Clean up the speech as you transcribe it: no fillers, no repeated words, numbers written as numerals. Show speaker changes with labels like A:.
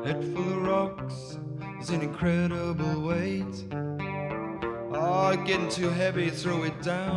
A: Head full of rocks, it's an incredible weight. Oh, getting too heavy, throw it down.